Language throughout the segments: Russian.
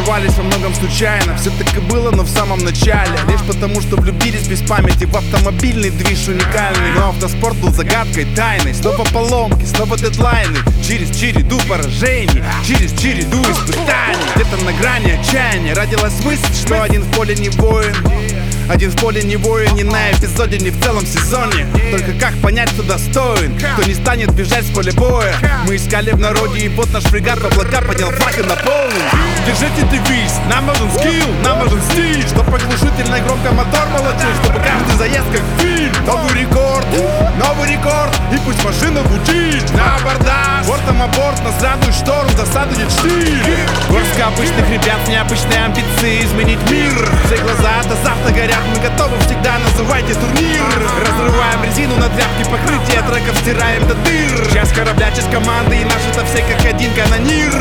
порвались во многом случайно. Все так и было, но в самом начале. Лишь потому, что влюбились без памяти в автомобильный движ уникальный. Но автоспорт был загадкой, тайной. Снова поломки, снова дедлайны. Через череду поражений, через череду испытаний. Где-то на грани отчаяния родилась мысль, что один в поле не воин. Один в поле не воин, ни на эпизоде, ни в целом сезоне. Только как понять, кто достоин, кто не станет бежать с поля боя. Мы искали в народе, и вот наш фрегат в облака поднял флаг и наполнил. Держите девиз, нам нужен скилл, нам нужен стиль, чтоб оглушительно громко мотор молотил, чтобы каждый заезд как фильм. Новый рекорд, и пусть машина звучит на абордаж. Бортом аборт, на сраную шторм, засаду нет штиль. Горстка обычных ребят с необычной амбицией изменить мир. Все глаза от азарта горят, мы готовы всегда, называйте турнир. Разрываем резину на тряпке, покрытие треков стираем до дыр. Часть корабля, часть команды, и наши-то все как один канонир.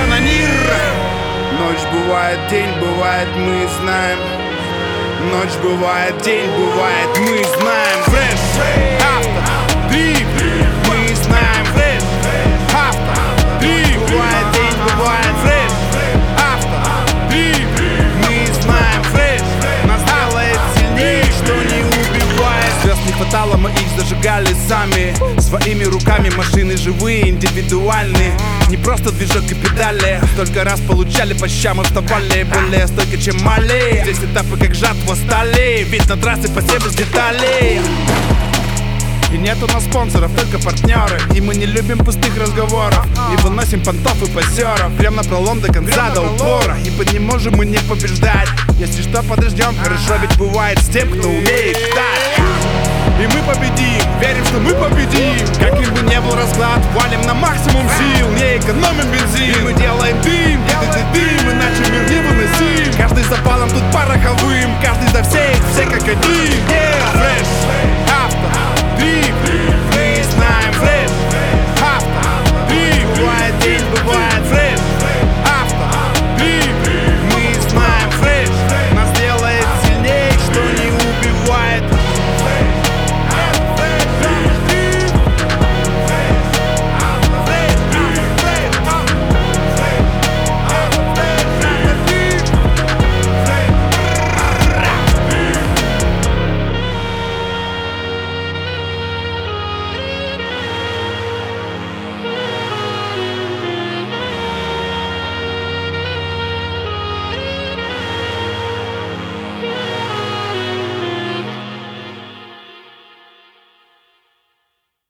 Ночь бывает, день бывает, мы знаем. Ночь бывает, день бывает, мы знаем. Фреш, авто, дрифт, мы знаем. Фреш, авто, дрифт, бывает, день бывает. Фреш, авто, дрифт, мы знаем. Фреш, нас делает сильнее, что не убивает. Звезд не хватало, мы их зажигали сами. Своими руками машины живые, индивидуальные. Не просто движок и педали. Столько раз получали по щам и вставали более стойко, чем мали. Здесь этапы как жатва стали, ведь на трассе по 70 деталей. И нет у нас спонсоров, только партнеры. И мы не любим пустых разговоров. И выносим понтов и позеров прям на пролом до конца, до упора. Ибо не можем мы не побеждать. Если что, подождем, хорошо ведь бывает с тем, кто умеет ждать. И мы победим, верим, что мы победим. Каким бы ни был расклад, валим на максимум сил. Не экономим бензин, и мы делаем дым, иначе мир невыносим. Каждый запалом тут пороховым, каждый за всей